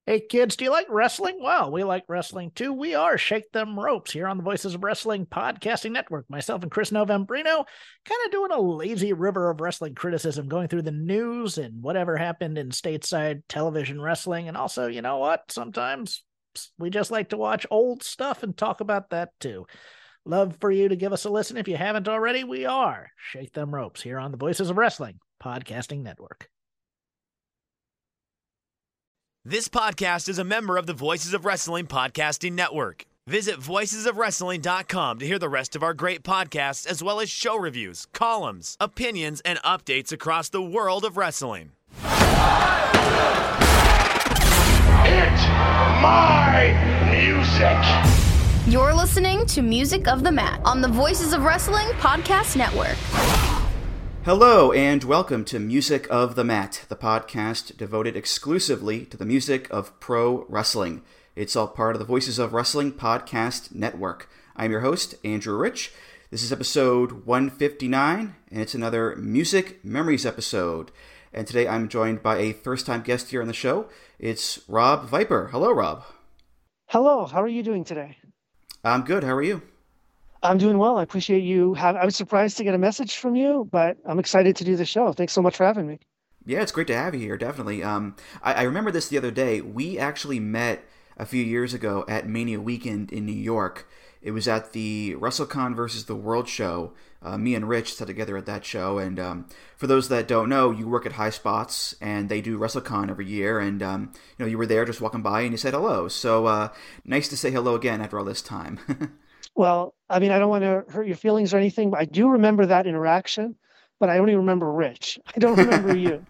Hey kids, do you like wrestling? Well, we like wrestling too. We are Shake Them Ropes here on the Voices of Wrestling Podcasting Network. Myself and Chris Novembrino kind of doing a lazy river of wrestling criticism, going through the news and whatever happened in stateside television wrestling. And also, you know what? Sometimes we just like to watch old stuff and talk about that too. Love for you to give us a listen. If you haven't already, we are Shake Them Ropes here on the Voices of Wrestling Podcasting Network. This podcast is a member of the Voices of Wrestling Podcasting Network. Visit voicesofwrestling.com to hear the rest of our great podcasts, as well as show reviews, columns, opinions, and updates across the world of wrestling. It's my music. You're listening to Music of the Mat on the Voices of Wrestling Podcast Network. Hello and welcome to Music of the Mat, the podcast devoted exclusively to the music of pro wrestling. It's all part of the Voices of Wrestling Podcast Network. I'm your host, Andrew Rich. This is episode 159, and it's another Music Memories episode. And today I'm joined by a first-time guest here on the show. It's Rob Viper. Hello, Rob. Hello, how are you doing today? I'm good. How are you? I'm doing well. I appreciate you. I was surprised to get a message from you, but I'm excited to do the show. Thanks so much for having me. Yeah, it's great to have you here, definitely. I remember this the other day. We actually met a few years ago at Mania Weekend in New York. It was at the WrestleCon versus the World show. Me and Rich sat together at that show, and for those that don't know, you work at High Spots, and they do WrestleCon every year, and you were there just walking by, and you said hello. So nice to say hello again after all this time. Well, I mean, I don't want to hurt your feelings or anything, but I do remember that interaction, but I only remember Rich. I don't remember you.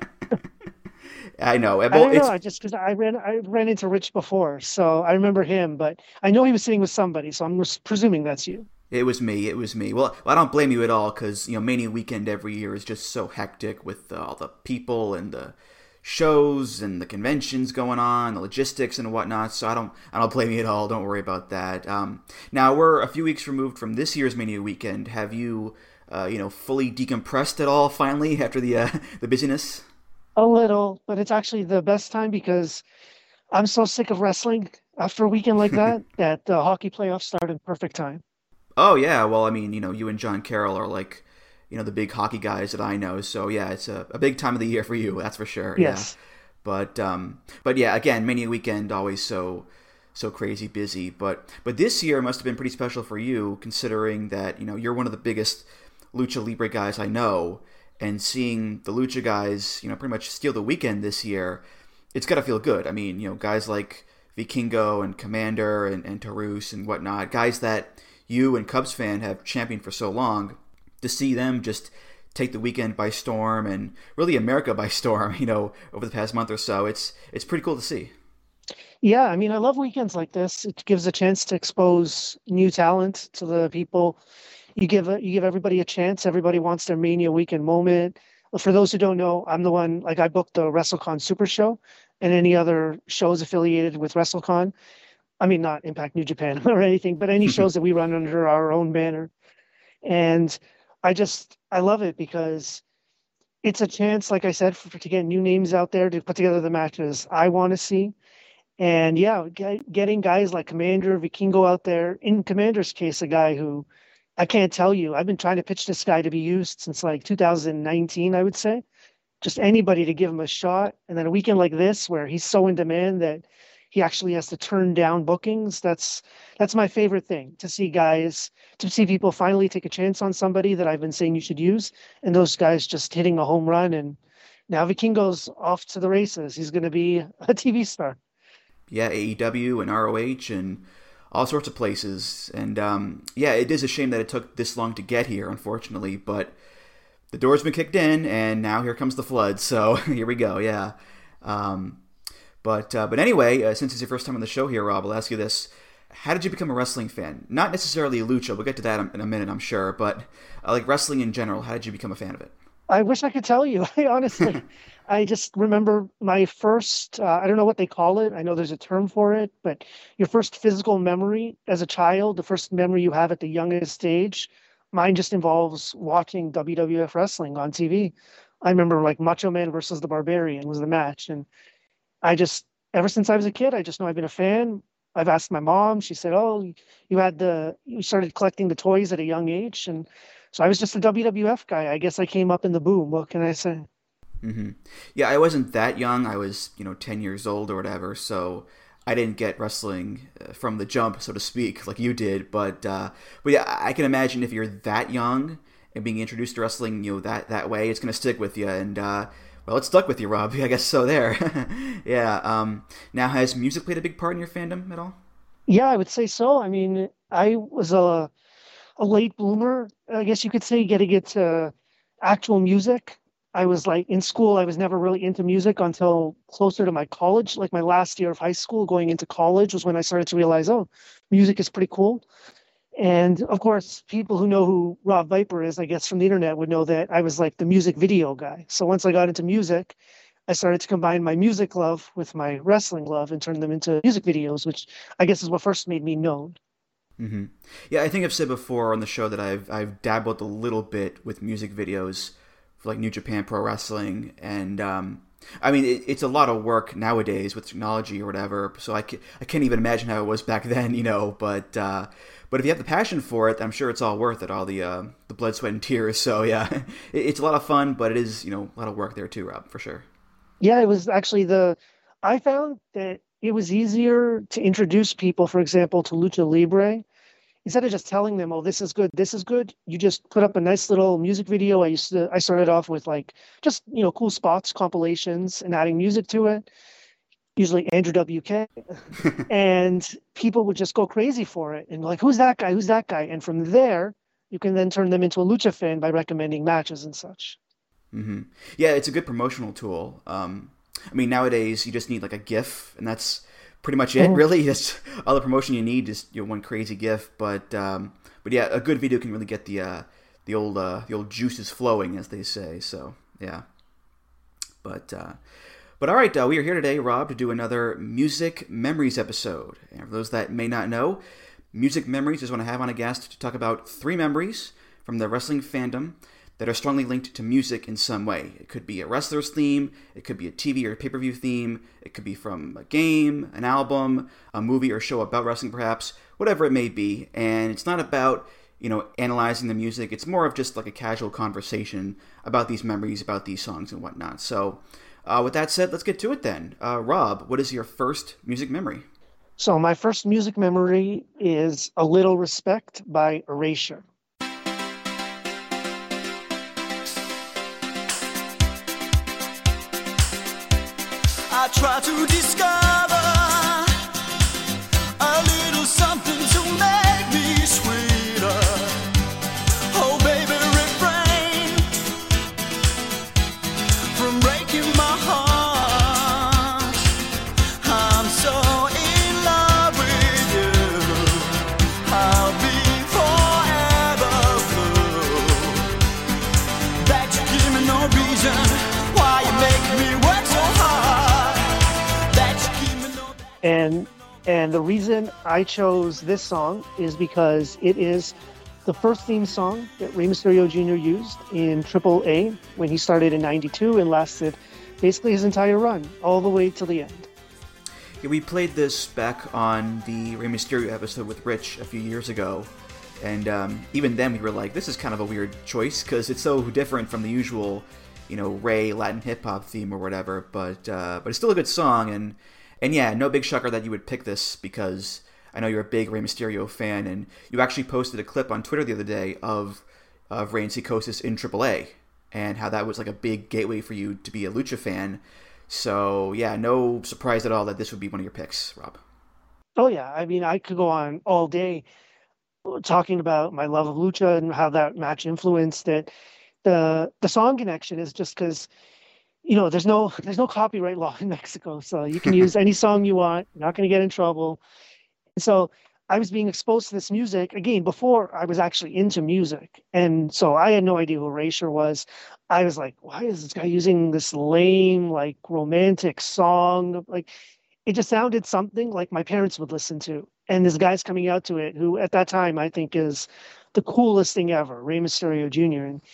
I know. I don't know, just because I ran into Rich before, so I remember him, but I know he was sitting with somebody, so I'm presuming that's you. It was me. Well, I don't blame you at all, because Mania Weekend every year is just so hectic with all the people and the shows and the conventions going on, the logistics and whatnot. So I don't blame you at all. Don't worry about that. Now we're a few weeks removed from this year's Mania Weekend. Have you, fully decompressed at all finally after the busyness? A little, but it's actually the best time because I'm so sick of wrestling after a weekend like that, that the hockey playoffs start in perfect time. Oh yeah, well I mean, you and John Carroll are like, the big hockey guys that I know. So yeah, it's a big time of the year for you, that's for sure. Yes. Yeah. But yeah, again, Mania Weekend always so crazy busy. But this year must have been pretty special for you, considering that you're one of the biggest Lucha Libre guys I know, and seeing the Lucha guys pretty much steal the weekend this year, it's got to feel good. I mean, guys like Vikingo and Commander and Tarus and whatnot, guys that you and Cubs fan have championed for so long. To see them just take the weekend by storm, and really America by storm, over the past month or so, it's pretty cool to see. Yeah, I mean, I love weekends like this. It gives a chance to expose new talent to the people. You give everybody a chance. Everybody wants their Mania weekend moment. For those who don't know, I'm the one, like I booked the WrestleCon Super Show and any other shows affiliated with WrestleCon. I mean, not Impact New Japan or anything, but any shows that we run under our own banner. And I love it because it's a chance, like I said, to get new names out there to put together the matches I want to see. And yeah, getting guys like Commander, Vikingo out there. In Commander's case, a guy who I can't tell you, I've been trying to pitch this guy to be used since like 2019, I would say. Just anybody to give him a shot. And then a weekend like this where he's so in demand that he actually has to turn down bookings. That's my favorite thing, to see people finally take a chance on somebody that I've been saying you should use, and those guys just hitting a home run. And now Vikingo's off to the races. He's going to be a TV star. Yeah, AEW and ROH and all sorts of places. And yeah, it is a shame that it took this long to get here, unfortunately, but the door's been kicked in, and now here comes the flood. So here we go. Yeah. But anyway, since it's your first time on the show here, Rob, I'll ask you this. How did you become a wrestling fan? Not necessarily Lucha, we'll get to that in a minute, I'm sure, but like wrestling in general, how did you become a fan of it? I wish I could tell you. I just remember my first, I don't know what they call it. I know there's a term for it, but your first physical memory as a child, the first memory you have at the youngest age, mine just involves watching WWF wrestling on TV. I remember like Macho Man versus the Barbarian was the match, and I just ever since I was a kid, I just know I've been a fan. I've asked my mom. She said, "Oh, you started collecting the toys at a young age," and so I was just a WWF guy. I guess I came up in the boom. What can I say? Mm-hmm. Yeah, I wasn't that young. I was, 10 years old or whatever, so I didn't get wrestling from the jump, so to speak, like you did. But yeah, I can imagine if you're that young and being introduced to wrestling, that way, it's gonna stick with you. And well, it stuck with you, Rob. I guess so. There. Yeah. Now, has music played a big part in your fandom at all? Yeah, I would say so. I mean, I was a late bloomer, I guess you could say, getting into actual music. I was like in school, I was never really into music until closer to my college, like my last year of high school, going into college was when I started to realize, oh, music is pretty cool. And of course, people who know who Rob Viper is, I guess from the internet would know that I was like the music video guy. So once I got into music, I started to combine my music love with my wrestling love and turn them into music videos, which I guess is what first made me known. Mm-hmm. Yeah, I think I've said before on the show that I've dabbled a little bit with music videos for like New Japan Pro Wrestling, and I mean it's a lot of work nowadays with technology or whatever. So I can't even imagine how it was back then, But if you have the passion for it, I'm sure it's all worth it. All the blood, sweat, and tears. So yeah, it's a lot of fun, but it is a lot of work there too, Rob, for sure. Yeah, it was actually I found that it was easier to introduce people, for example, to Lucha Libre. Instead of just telling them, oh, this is good, you just put up a nice little music video. I started off with like just, cool spots, compilations, and adding music to it, usually Andrew WK. And people would just go crazy for it. And like, who's that guy? Who's that guy? And from there, you can then turn them into a Lucha fan by recommending matches and such. Mm-hmm. Yeah, it's a good promotional tool. I mean, nowadays you just need like a GIF, and that's pretty much it. Really, just all the promotion you need is one crazy GIF. But yeah, a good video can really get the old juices flowing, as they say. So yeah, but all right, we are here today, Rob, to do another Music Memories episode. And for those that may not know, Music Memories is when I have on a guest to talk about 3 memories from the wrestling fandom that are strongly linked to music in some way. It could be a wrestler's theme, it could be a TV or pay-per-view theme, it could be from a game, an album, a movie or show about wrestling perhaps, whatever it may be. And it's not about, analyzing the music, it's more of just like a casual conversation about these memories, about these songs and whatnot. So with that said, let's get to it then. Rob, what is your first music memory? So my first music memory is A Little Respect by Erasure. I try to discover a little something to make me sweeter. Oh, baby, refrain from breaking my heart. I'm so in love with you. I'll be forever blue. That you give me no reason why you make me work so hard. And the reason I chose this song is because it is the first theme song that Rey Mysterio Jr. used in AAA when he started in '92 and lasted basically his entire run, all the way till the end. Yeah, we played this back on the Rey Mysterio episode with Rich a few years ago, and even then we were like, this is kind of a weird choice because it's so different from the usual, Rey Latin hip-hop theme or whatever, but it's still a good song. And yeah, no big shocker that you would pick this because I know you're a big Rey Mysterio fan, and you actually posted a clip on Twitter the other day of Rey and Psicosis in AAA, and how that was like a big gateway for you to be a Lucha fan. So yeah, no surprise at all that this would be one of your picks, Rob. Oh yeah, I mean, I could go on all day talking about my love of Lucha and how that match influenced it. The song connection is just because there's no copyright law in Mexico, so you can use any song you want. You're not going to get in trouble. So I was being exposed to this music again before I was actually into music, and so I had no idea who Erasure was. I was like, why is this guy using this lame, like romantic song? Like, it just sounded something like my parents would listen to, and this guy's coming out to it, who at that time I think is the coolest thing ever, Rey Mysterio Jr.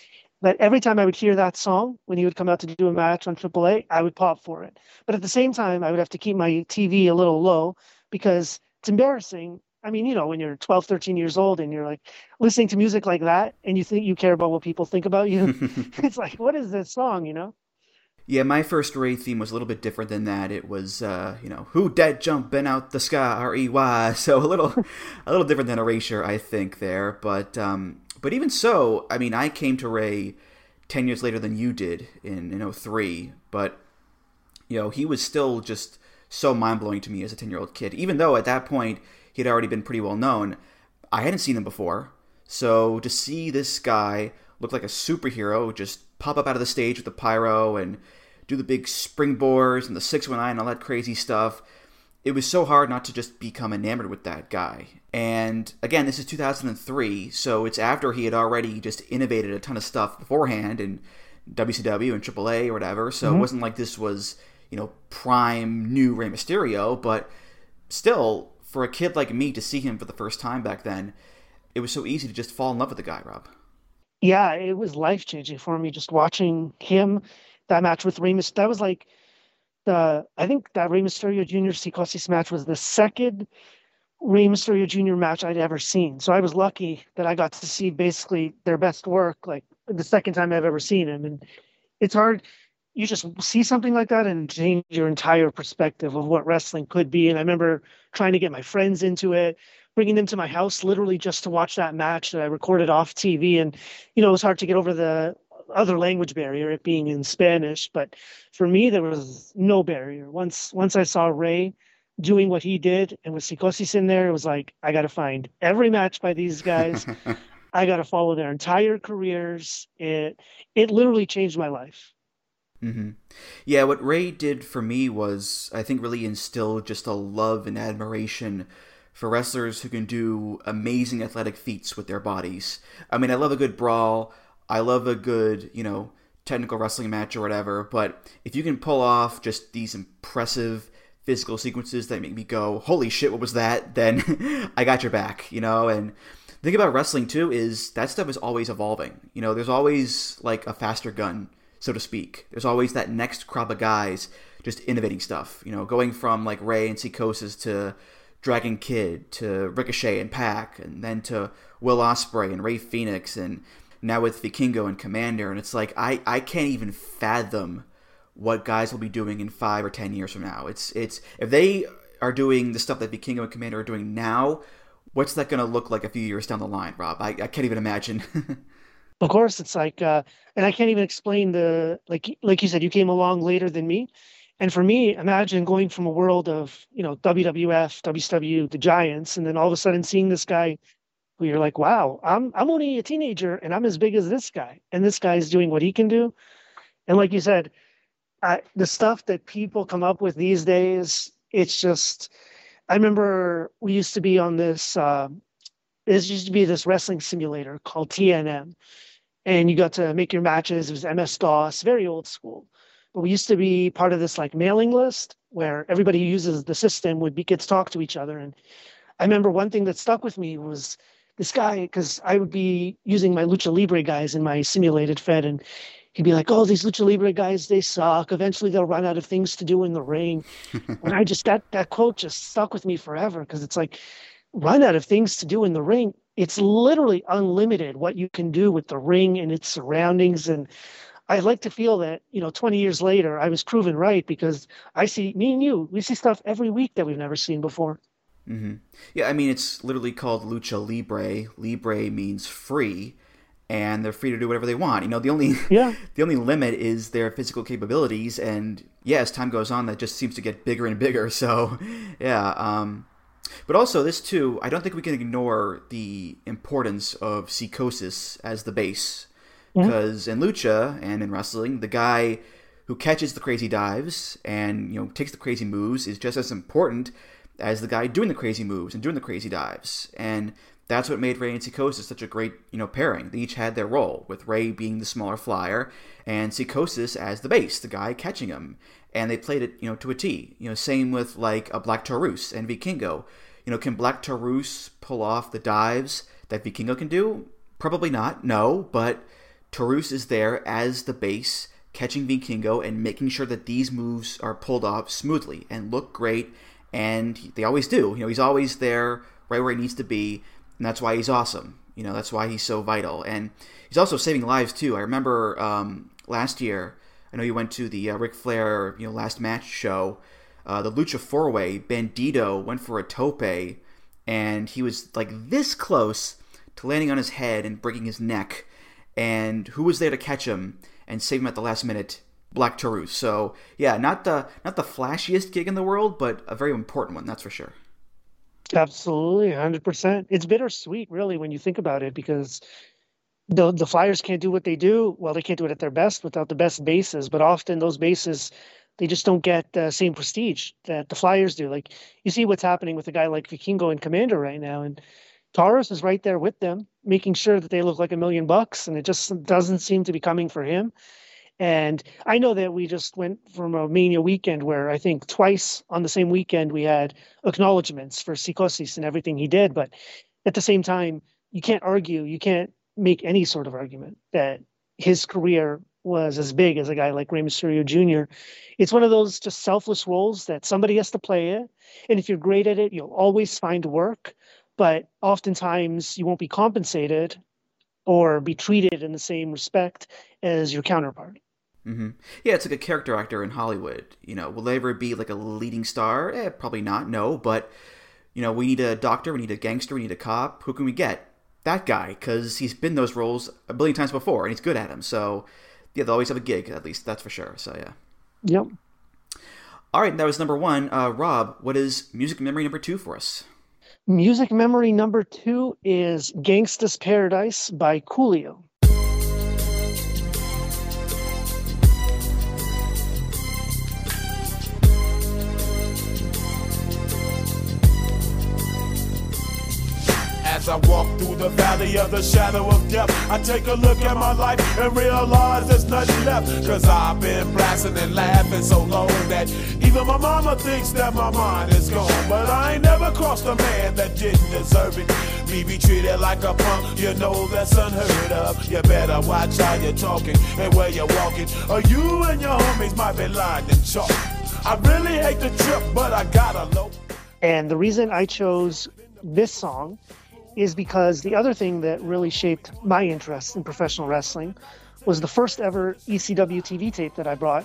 But every time I would hear that song, when he would come out to do a match on AAA, I would pop for it. But at the same time, I would have to keep my TV a little low because it's embarrassing. I mean, when you're 12, 13 years old and you're like listening to music like that and you think you care about what people think about you, it's like, what is this song? Yeah, my first Ray theme was a little bit different than that. It was, who dead jumping out the sky, R-E-Y. So a little different than Erasure, I think, there. But even so, I mean, I came to Ray 10 years later than you did in 03. But, he was still just so mind-blowing to me as a 10-year-old kid. Even though at that point he had already been pretty well known, I hadn't seen him before. So to see this guy look like a superhero, just pop up out of the stage with the pyro and do the big springboards and the 619 and all that crazy stuff, it was so hard not to just become enamored with that guy. And again, this is 2003, so it's after he had already just innovated a ton of stuff beforehand in WCW and AAA or whatever, so It wasn't like this was, prime new Rey Mysterio, but still, for a kid like me to see him for the first time back then, it was so easy to just fall in love with the guy, Rob. Yeah, it was life-changing for me just watching him. That match with Rey Mysterio, that was like I think that Rey Mysterio Jr. Psicosis match was the second Rey Mysterio Jr. match I'd ever seen. So I was lucky that I got to see basically their best work, like the second time I've ever seen him. And it's hard. You just see something like that and change your entire perspective of what wrestling could be. And I remember trying to get my friends into it, bringing them to my house literally just to watch that match that I recorded off TV. And, it was hard to get over the other language barrier, it being in Spanish. But for me, there was no barrier. Once I saw Ray doing what he did and with Psicosis in there, it was like, I got to find every match by these guys. I got to follow their entire careers. It literally changed my life. Mm-hmm. Yeah, what Ray did for me was, I think, really instill just a love and admiration for wrestlers who can do amazing athletic feats with their bodies. I mean, I love a good brawl. I love a good, technical wrestling match or whatever. But if you can pull off just these impressive physical sequences that make me go, holy shit, what was that? Then I got your back, And the thing about wrestling, too, is that stuff is always evolving. There's always, like, a faster gun, so to speak. There's always that next crop of guys just innovating stuff. Going from, like, Ray and Psicosis to Dragon Kid to Ricochet and Pac, and then to Will Ospreay and Ray Phoenix, and now with Vikingo and Commander. And it's like, I can't even fathom what guys will be doing in 5 or 10 years from now. It's if they are doing the stuff that Vikingo and Commander are doing now, what's that going to look like a few years down the line, Rob? I can't even imagine. Of course, it's like, and I can't even explain like you said, you came along later than me. And for me, imagine going from a world of, WWF, WCW, the Giants, and then all of a sudden seeing this guy who you're like, wow, I'm only a teenager and I'm as big as this guy. And this guy's doing what he can do. And like you said, the stuff that people come up with these days, it's just, I remember we used to be on this, there used to be this wrestling simulator called TNM. And you got to make your matches. It was MS-DOS, very old school. But we used to be part of this like mailing list where everybody who uses the system get to talk to each other. And I remember one thing that stuck with me was this guy, because I would be using my Lucha Libre guys in my simulated fed, and he'd be like, oh, these Lucha Libre guys, they suck. Eventually they'll run out of things to do in the ring. And I just, that quote just stuck with me forever, because it's like, run out of things to do in the ring. It's literally unlimited what you can do with the ring and its surroundings. And I like to feel that, 20 years later, I was proven right, because I see, me and you, we see stuff every week that we've never seen before. Mm-hmm. Yeah, I mean, it's literally called Lucha Libre. Libre means free, and they're free to do whatever they want. The only limit is their physical capabilities, and yeah, as time goes on, that just seems to get bigger and bigger. So, yeah. But also, this too, I don't think we can ignore the importance of Psicosis as the base. Because in Lucha and in wrestling, the guy who catches the crazy dives and takes the crazy moves is just as important as the guy doing the crazy moves and doing the crazy dives. And that's what made Ray and Psicosis such a great pairing. They each had their role, with Ray being the smaller flyer and Psicosis as the base, the guy catching him. And they played it to a T. Same with like a Black Taurus and Vikingo. Can Black Taurus pull off the dives that Vikingo can do? Probably not. No, but Tarus is there as the base, catching Vikingo and making sure that these moves are pulled off smoothly and look great, and they always do. He's always there right where he needs to be, and that's why he's awesome. That's why he's so vital. And he's also saving lives, too. I remember last year, I know you went to the Ric Flair last match show, the Lucha 4-Way, Bandito went for a tope, and he was like this close to landing on his head and breaking his neck. And who was there to catch him and save him at the last minute? Black Taurus. So yeah, not the flashiest gig in the world, but a very important one, that's for sure. Absolutely, 100%. It's bittersweet, really, when you think about it, because the Flyers can't do what they do. Well, they can't do it at their best without the best bases, but often those bases, they just don't get the same prestige that the Flyers do. Like, you see what's happening with a guy like Vikingo and Commander right now, and Taurus is right there with them, making sure that they look like $1 million, and it just doesn't seem to be coming for him. And I know that we just went from a Mania weekend where I think twice on the same weekend we had acknowledgements for Psychosis and everything he did. But at the same time, you can't argue, you can't make any sort of argument that his career was as big as a guy like Rey Mysterio Jr. It's one of those just selfless roles that somebody has to play it. And if you're great at it, you'll always find work. But oftentimes you won't be compensated or be treated in the same respect as your counterpart. Mm-hmm. Yeah, it's like a character actor in Hollywood. Will they ever be like a leading star? Probably not, no. But, we need a doctor, we need a gangster, we need a cop. Who can we get? That guy, because he's been those roles a billion times before, and he's good at them. So, yeah, they'll always have a gig, at least, that's for sure. So, yeah. Yep. All right, that was number one. Rob, what is music memory number 2 for us? Music memory number 2 is Gangsta's Paradise by Coolio. As I walk through the valley of the shadow of death, I take a look at my life and realize there's nothing left. Cause I've been blasting and laughing so long that even my mama thinks that my mind is gone. But I ain't never crossed a man that didn't deserve it. Me be treated like a punk, that's unheard of. You better watch how you're talking and where you're walking, or you and your homies might be lined in chalk. I really hate the trip, but I gotta low. And the reason I chose this song is because the other thing that really shaped my interest in professional wrestling was the first ever ECW TV tape that I bought,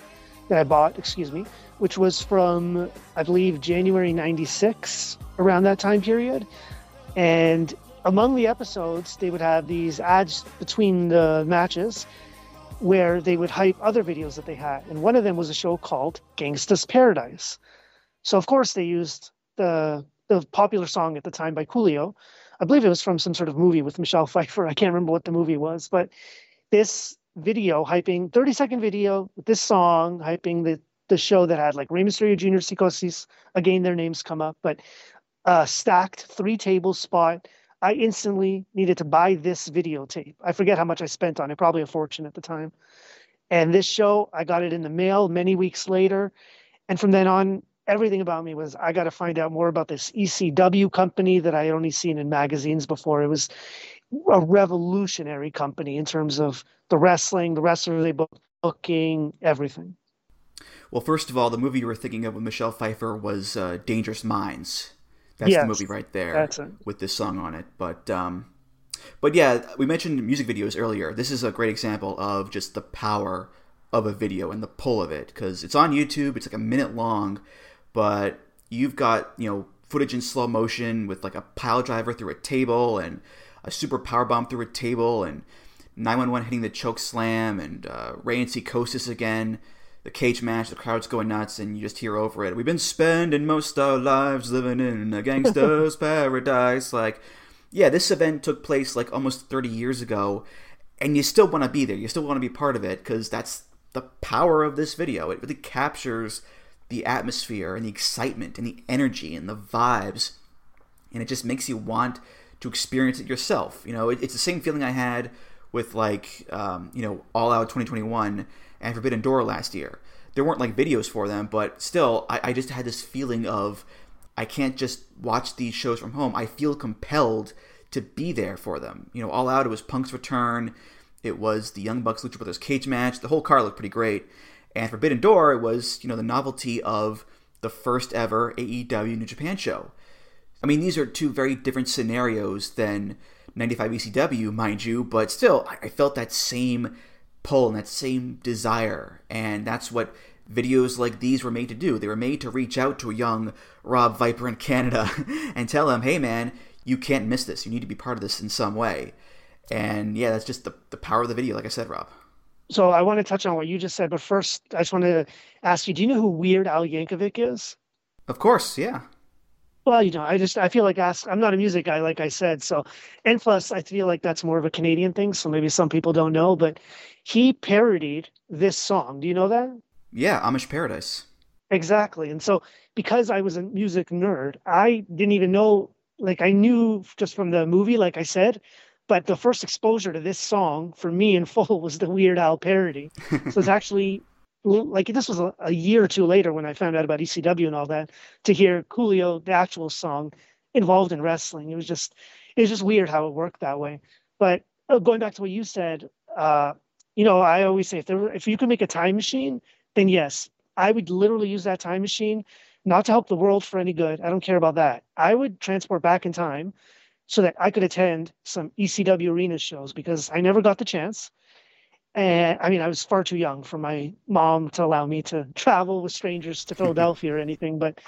which was from, I believe, January 96, around that time period. And among the episodes, they would have these ads between the matches where they would hype other videos that they had. And one of them was a show called Gangsta's Paradise. So, of course, they used the popular song at the time by Coolio. I believe it was from some sort of movie with Michelle Pfeiffer. I can't remember what the movie was, but this video hyping, 30-second video with this song hyping the show that had like Rey Mysterio Jr., Psychosis, again, their names come up, but stacked 3-table spot. I instantly needed to buy this videotape. I forget how much I spent on it, probably a fortune at the time. And this show, I got it in the mail many weeks later. And from then on, everything about me was, I got to find out more about this ECW company that I had only seen in magazines before. It was a revolutionary company in terms of the wrestling, the wrestlers they booking, everything. Well, first of all, the movie you were thinking of with Michelle Pfeiffer was Dangerous Minds. That's the movie right there with this song on it. But yeah, we mentioned music videos earlier. This is a great example of just the power of a video and the pull of it, because it's on YouTube. It's like a minute long, but you've got, footage in slow motion with like a pile driver through a table and a super power bomb through a table and 911 hitting the choke slam and Rey and Psychosis again, the cage match, the crowd's going nuts, and you just hear over it, "We've been spending most our lives living in a gangster's paradise." Like, yeah, this event took place like almost 30 years ago, and you still want to be there. You still want to be part of it, because that's the power of this video. It really captures the atmosphere and the excitement and the energy and the vibes, and it just makes you want to experience it yourself. It's the same feeling I had with like All Out 2021 and Forbidden Door last year. There weren't like videos for them, but still I just had this feeling of, I can't just watch these shows from home. I feel compelled to be there for them. All Out, it was Punk's return. it was the Young Bucks Lucha Brothers cage match. The whole card looked pretty great. And Forbidden Door, it was, the novelty of the first ever AEW New Japan show. I mean, these are two very different scenarios than 95 ECW, mind you, but still, I felt that same pull and that same desire. And that's what videos like these were made to do. They were made to reach out to a young Rob Viper in Canada and tell him, hey man, you can't miss this. You need to be part of this in some way. And yeah, that's just the power of the video, like I said, Rob. So I want to touch on what you just said, but first I just want to ask you, do you know who Weird Al Yankovic is? Of course, yeah. Well, I feel like I'm not a music guy, like I said. So, and plus I feel like that's more of a Canadian thing. So maybe some people don't know, but he parodied this song. Do you know that? Yeah, Amish Paradise. Exactly. And so because I was a music nerd, I didn't even know, like I knew just from the movie, like I said, but the first exposure to this song for me in full was the Weird Al parody. So it's actually like this was a year or two later when I found out about ECW and all that, to hear Coolio, the actual song, involved in wrestling. It was just weird how it worked that way. But going back to what you said, I always say if you could make a time machine, then yes, I would literally use that time machine, not to help the world for any good. I don't care about that. I would transport back in time so that I could attend some ECW arena shows, because I never got the chance. And I mean, I was far too young for my mom to allow me to travel with strangers to Philadelphia or anything. But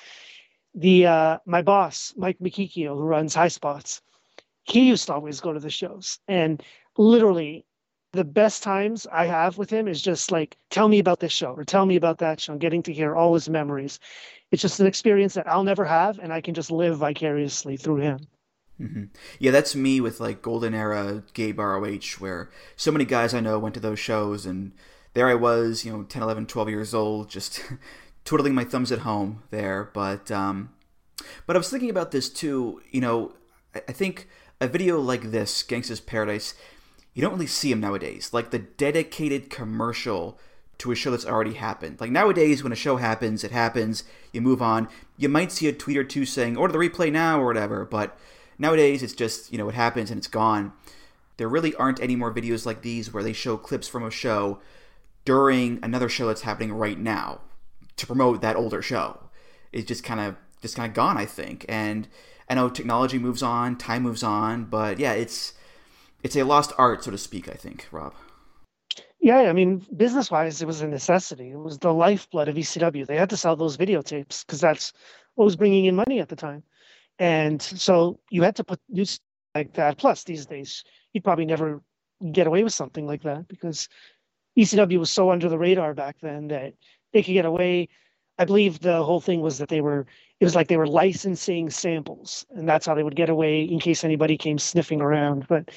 my boss, Mike Mikikio, who runs High Spots, he used to always go to the shows. And literally the best times I have with him is just like, tell me about this show or tell me about that show, and getting to hear all his memories. It's just an experience that I'll never have, and I can just live vicariously through him. Mm-hmm. Yeah, that's me with like Golden Era Gabe ROH, where so many guys I know went to those shows, and there I was, 10, 11, 12 years old, just twiddling my thumbs at home there. But I was thinking about this too. I think a video like this, Gangsta's Paradise, you don't really see them nowadays. Like the dedicated commercial to a show that's already happened. Like nowadays, when a show happens, it happens. You move on. You might see a tweet or two saying, order the replay now or whatever, but nowadays, it's just, it happens and it's gone. There really aren't any more videos like these where they show clips from a show during another show that's happening right now to promote that older show. It's just kind of gone, I think. And I know technology moves on, time moves on, but yeah, it's a lost art, so to speak, I think, Rob. Yeah, I mean, business-wise, it was a necessity. It was the lifeblood of ECW. They had to sell those videotapes because that's what was bringing in money at the time. And so you had to put news like that. Plus, these days, you'd probably never get away with something like that, because ECW was so under the radar back then that they could get away. I believe the whole thing was that it was like they were licensing samples, and that's how they would get away in case anybody came sniffing around. But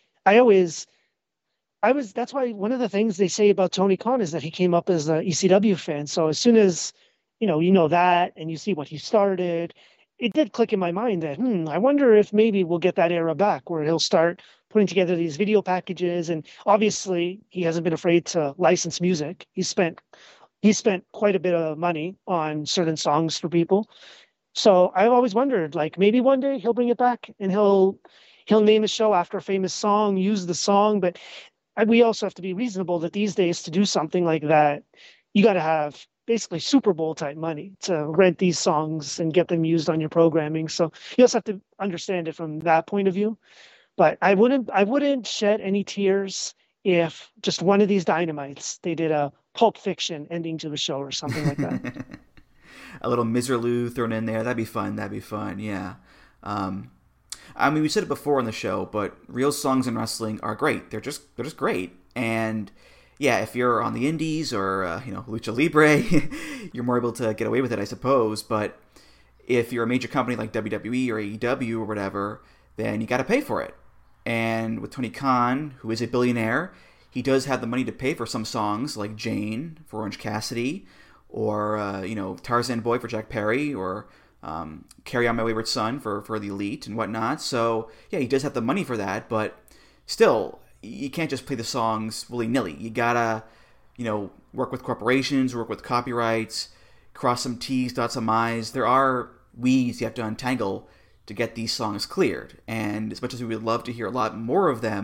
that's why one of the things they say about Tony Khan is that he came up as an ECW fan. So as soon as, you know that, and you see what he started, it did click in my mind that, I wonder if maybe we'll get that era back where he'll start putting together these video packages. And obviously he hasn't been afraid to license music. He spent quite a bit of money on certain songs for people. So I've always wondered, like, maybe one day he'll bring it back and he'll name a show after a famous song, use the song. But we also have to be reasonable that these days, to do something like that, you got to have basically Super Bowl type money to rent these songs and get them used on your programming. So you also have to understand it from that point of view. But I wouldn't shed any tears if just one of these Dynamites, they did a Pulp Fiction ending to the show or something like that. A little Miserlou thrown in there. That'd be fun. Yeah. I mean, we said it before on the show, but real songs in wrestling are great. They're just great. And yeah, if you're on the indies or, Lucha Libre, you're more able to get away with it, I suppose. But if you're a major company like WWE or AEW or whatever, then you got to pay for it. And with Tony Khan, who is a billionaire, he does have the money to pay for some songs like Jane for Orange Cassidy, or, Tarzan Boy for Jack Perry, or Carry On My Wayward Son for the Elite and whatnot. So, yeah, he does have the money for that, but still, you can't just play the songs willy-nilly. You gotta, work with corporations, work with copyrights, cross some T's, dot some I's. There are weeds you have to untangle to get these songs cleared. And as much as we would love to hear a lot more of them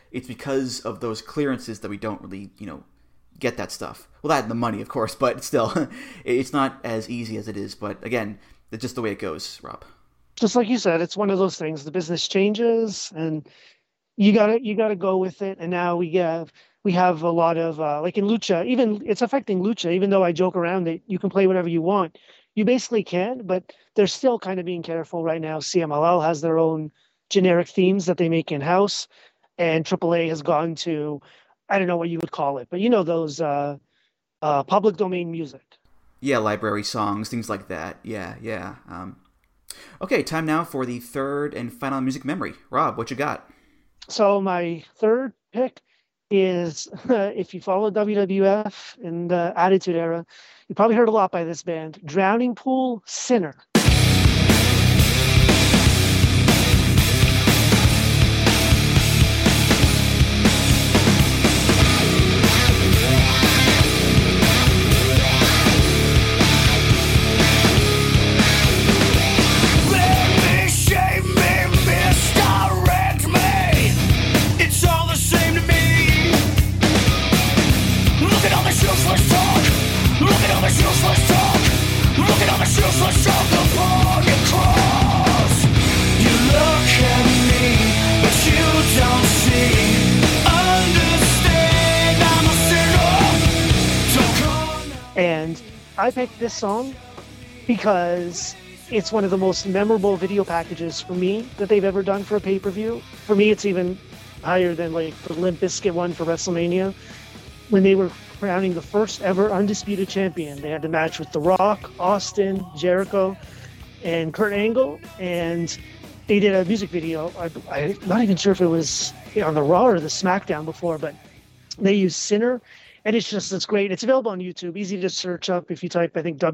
it's because of those clearances that we don't really, get that stuff. Well, that and the money, of course, but still, it's not as easy as it is. But again, it's just the way it goes, Rob. Just like you said, it's one of those things. The business changes, and you gotta go with it. And now we have a lot of like in lucha, even it's affecting lucha. Even though I joke around that you can play whatever you want, you basically can, but they're still kind of being careful right now. CMLL has their own generic themes that they make in house, and AAA has gone to, I don't know what you would call it, but those public domain music. Yeah, library songs, things like that. Yeah. Okay, time now for the third and final music memory. Rob, what you got? So my third pick is, if you follow WWF in the Attitude Era, you probably heard a lot by this band, Drowning Pool, Sinner. And I picked this song because it's one of the most memorable video packages for me that they've ever done for a pay-per-view. For me, it's even higher than like the Limp Bizkit one for WrestleMania. When they were crowning the first ever undisputed champion, they had the match with The Rock, Austin, Jericho, and Kurt Angle, and they did a music video. I'm not even sure if it was on the Raw or the SmackDown before, but they used Sinner, and it's great. It's available on YouTube, easy to search up if you type, I think,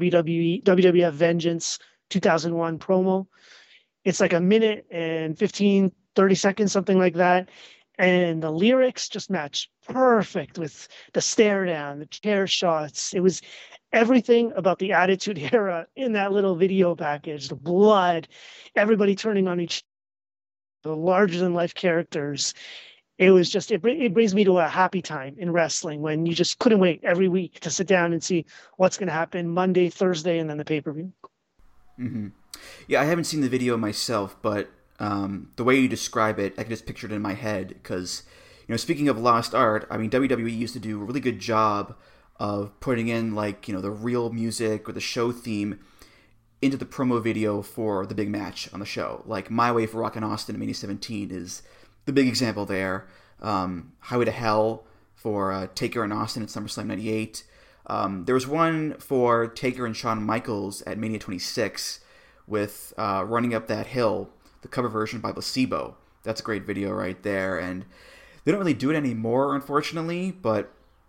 WWF Vengeance 2001 promo. It's like a minute and 15, 30 seconds, something like that. And the lyrics just match perfect with the stare down, the chair shots. It was everything about the Attitude Era in that little video package. The blood, everybody turning on each other, the larger than life characters. It was just, it brings me to a happy time in wrestling when you just couldn't wait every week to sit down and see what's going to happen Monday, Thursday, and then the pay-per-view. Mm-hmm. Yeah, I haven't seen the video myself, but the way you describe it, I can just picture it in my head because, speaking of lost art, I mean, WWE used to do a really good job of putting in, like, the real music or the show theme into the promo video for the big match on the show. Like, My Way for Rock and Austin in Mania 17 is the big example there. Highway to Hell for Taker and Austin at SummerSlam 98. There was one for Taker and Shawn Michaels at Mania 26 with Running Up That Hill, the cover version by Placebo. That's a great video right there. And they don't really do it anymore, unfortunately, but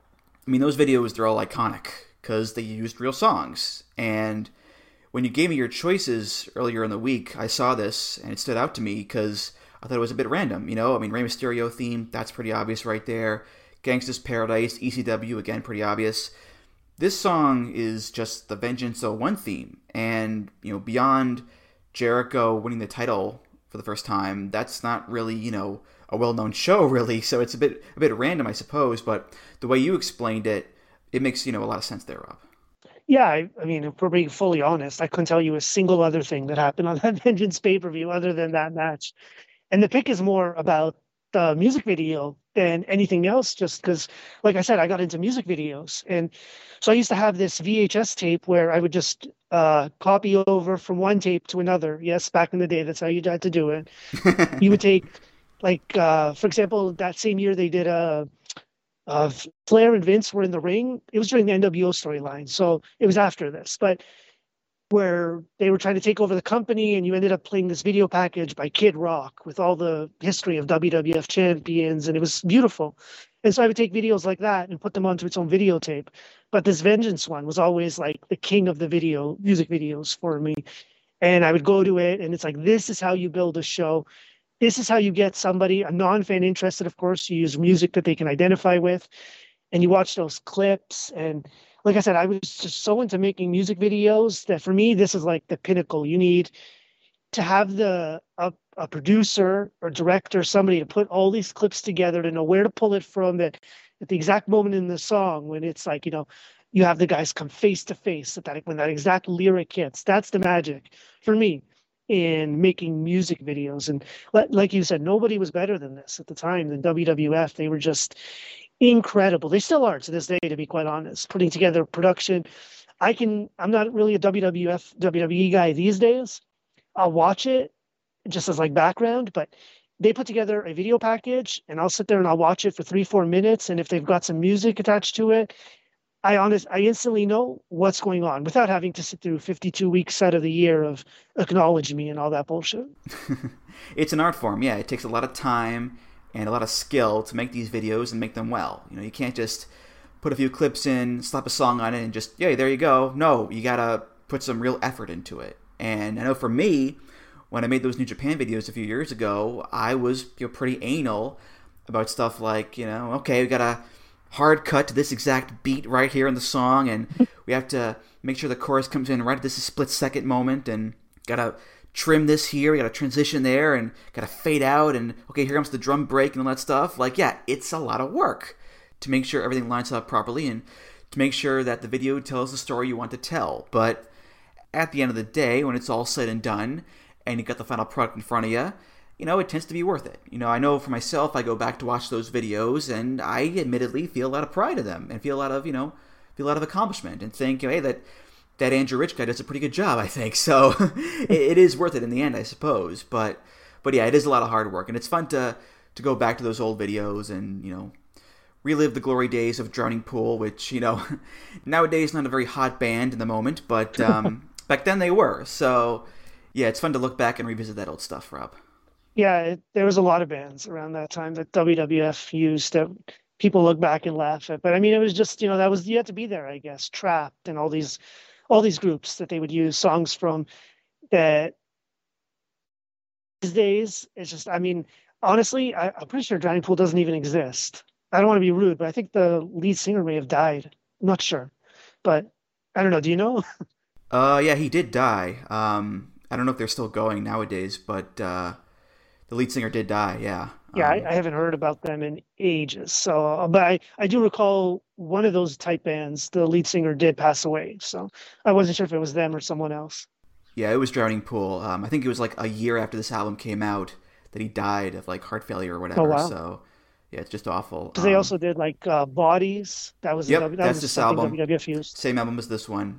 I mean, those videos, they're all iconic because they used real songs. And when you gave me your choices earlier in the week, I saw this and it stood out to me because I thought it was a bit random, I mean, Rey Mysterio theme, that's pretty obvious right there. Gangsta's Paradise, ECW, again, pretty obvious. This song is just the Vengeance 01 theme. And, beyond Jericho winning the title for the first time, that's not really, a well-known show, really. So it's a bit random, I suppose. But the way you explained it, it makes, a lot of sense there, Rob. Yeah, I mean, if we're being fully honest, I couldn't tell you a single other thing that happened on that Vengeance pay-per-view other than that match. And the pick is more about the music video than anything else, just because, like I said, I got into music videos. And so I used to have this VHS tape where I would just copy over from one tape to another. Yes, back in the day, that's how you had to do it. You would take, like, for example, that same year they did Flair and Vince were in the ring. It was during the NWO storyline, so it was after this. But where they were trying to take over the company, and you ended up playing this video package by Kid Rock with all the history of WWF champions, and it was beautiful. And so I would take videos like that and put them onto its own videotape. But this Vengeance one was always like the king of the music videos for me. And I would go to it, and it's like, this is how you build a show. This is how you get somebody, a non-fan interested, of course. You use music that they can identify with, and you watch those clips. And like I said, I was just so into making music videos that for me, this is like the pinnacle. You need to have the a producer or director, somebody to put all these clips together, to know where to pull it from, that at the exact moment in the song when it's like, you have the guys come face to face at that, when that exact lyric hits. That's the magic for me in making music videos. And like you said, nobody was better than this at the time than WWF. They were just incredible. They still are to this day, to be quite honest, putting together production. I'm not really a WWE guy these days. I'll watch it just as like background, but they put together a video package and I'll sit there and I'll watch it for 3-4 minutes. And if they've got some music attached to it, I instantly know what's going on without having to sit through 52 weeks out of the year of Acknowledge Me and all that bullshit. It's an art form. Yeah, it takes a lot of time and a lot of skill to make these videos and make them well. You can't just put a few clips in, slap a song on it, and just, yeah, there you go. No, you gotta put some real effort into it. And I know for me, when I made those New Japan videos a few years ago, I was pretty anal about stuff like, okay, we gotta hard cut to this exact beat right here in the song, and we have to make sure the chorus comes in right at this split-second moment, and gotta trim this here, we gotta transition there, and gotta fade out, and okay, here comes the drum break and all that stuff. Like, yeah, it's a lot of work to make sure everything lines up properly and to make sure that the video tells the story you want to tell. But at the end of the day, when it's all said and done, and you got the final product in front of you, it tends to be worth it. I know for myself, I go back to watch those videos, and I admittedly feel a lot of pride in them, and feel a lot of accomplishment, and think, hey, that Andrew Rich guy does a pretty good job, I think. So it is worth it in the end, I suppose. But yeah, it is a lot of hard work, and it's fun to go back to those old videos and relive the glory days of Drowning Pool, which nowadays not a very hot band in the moment, but back then they were. So yeah, it's fun to look back and revisit that old stuff, Rob. Yeah, there was a lot of bands around that time that WWF used that people look back and laugh at. But I mean, it was just, you had to be there, I guess. Trapped and all these groups that they would use songs from that these days. It's just, I mean, honestly, I'm pretty sure Drowning Pool doesn't even exist. I don't want to be rude, but I think the lead singer may have died. I'm not sure. But I don't know. Do you know? Yeah, he did die. I don't know if they're still going nowadays, but the lead singer did die, yeah. Yeah, I haven't heard about them in ages. So, but I do recall one of those type bands, the lead singer did pass away. So I wasn't sure if it was them or someone else. Yeah, it was Drowning Pool. I think it was like a year after this album came out that he died of like heart failure or whatever. Oh, wow. So yeah, it's just awful. Because they also did like Bodies. That was that's this album. WWF used. Same album as this one.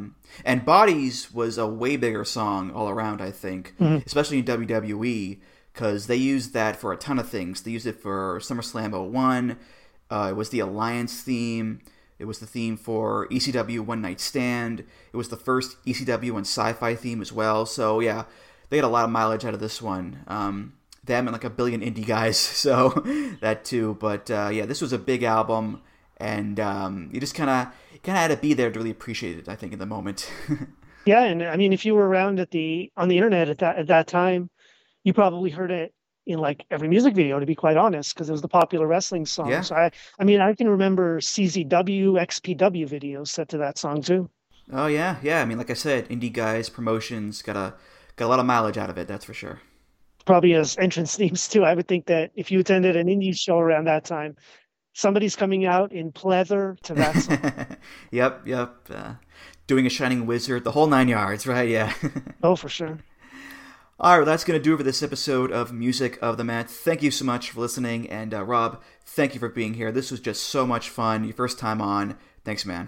And Bodies was a way bigger song all around, I think, especially in WWE. Because they used that for a ton of things. They used it for SummerSlam 01. It was the Alliance theme. It was the theme for ECW One Night Stand. It was the first ECW and Sci-Fi theme as well. So yeah, they got a lot of mileage out of this one. Them and like a billion indie guys. So that too. But yeah, this was a big album. And you just kind of had to be there to really appreciate it, I think, in the moment. Yeah, and I mean, if you were around on the internet at that time, you probably heard it in like every music video, to be quite honest, because it was the popular wrestling song. Yeah. So I mean, I can remember CZW, XPW videos set to that song too. Oh yeah. I mean, like I said, indie guys, promotions, got a lot of mileage out of it. That's for sure. Probably as entrance themes too. I would think that if you attended an indie show around that time, somebody's coming out in pleather to that song. Yep. Doing a Shining Wizard, the whole 9 yards, right? Yeah. Oh, for sure. All right, well, that's going to do it for this episode of Music of the Mat. Thank you so much for listening, and Rob, thank you for being here. This was just so much fun. Your first time on. Thanks, man.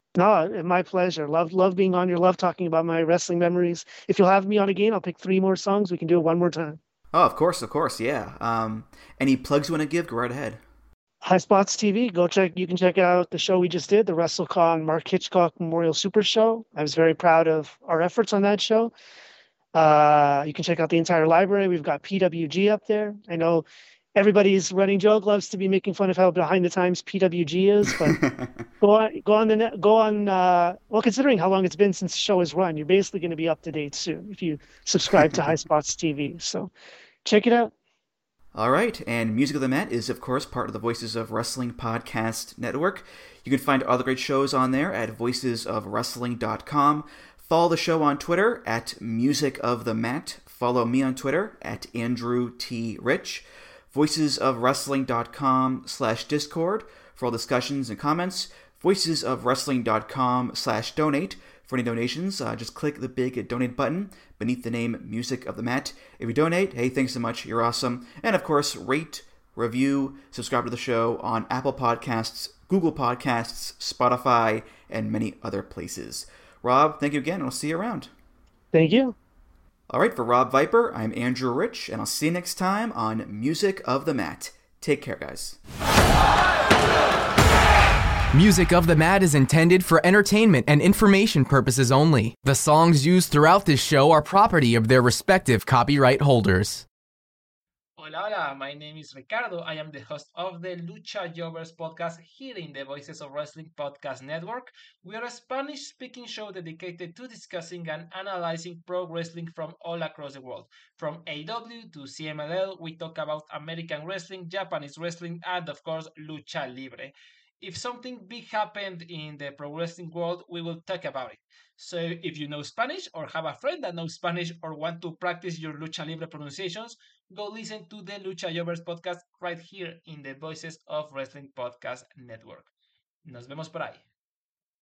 No, my pleasure. Love being on here. Love talking about my wrestling memories. If you'll have me on again, I'll pick 3 more songs. We can do it one more time. Oh, of course, yeah. Any plugs you want to give? Go right ahead. High Spots TV. You can check out the show we just did, the WrestleCon Mark Hitchcock Memorial Super Show. I was very proud of our efforts on that show. You can check out the entire library. We've got PWG up there. I know everybody's running joke loves to be making fun of how behind the times PWG is, but well, considering how long it's been since the show has run, you're basically going to be up to date soon if you subscribe to High Spots TV. So check it out. All right, and Music of the Mat is, of course, part of the Voices of Wrestling podcast network. You can find all the great shows on there at voicesofwrestling.com. Follow the show on Twitter at Music of the Mat. Follow me on Twitter at Andrew T. Rich. VoicesOfWrestling.com/Discord for all discussions and comments. VoicesOfWrestling.com/donate for any donations. Just click the big donate button beneath the name Music of the Mat. If you donate, hey, thanks so much. You're awesome. And of course, rate, review, subscribe to the show on Apple Podcasts, Google Podcasts, Spotify, and many other places. Rob, thank you again, and I'll see you around. Thank you. All right, for Rob Viper, I'm Andrew Rich, and I'll see you next time on Music of the Mat. Take care, guys. Music of the Mat is intended for entertainment and information purposes only. The songs used throughout this show are property of their respective copyright holders. Hola, my name is Ricardo. I am the host of the Lucha Jovers podcast here in the Voices of Wrestling Podcast Network. We are a Spanish-speaking show dedicated to discussing and analyzing pro wrestling from all across the world. From AEW to CMLL, we talk about American wrestling, Japanese wrestling, and of course, Lucha Libre. If something big happened in the pro wrestling world, we will talk about it. So if you know Spanish or have a friend that knows Spanish or want to practice your Lucha Libre pronunciations, go listen to the Lucha Jovers podcast right here in the Voices of Wrestling Podcast Network. Nos vemos por ahí.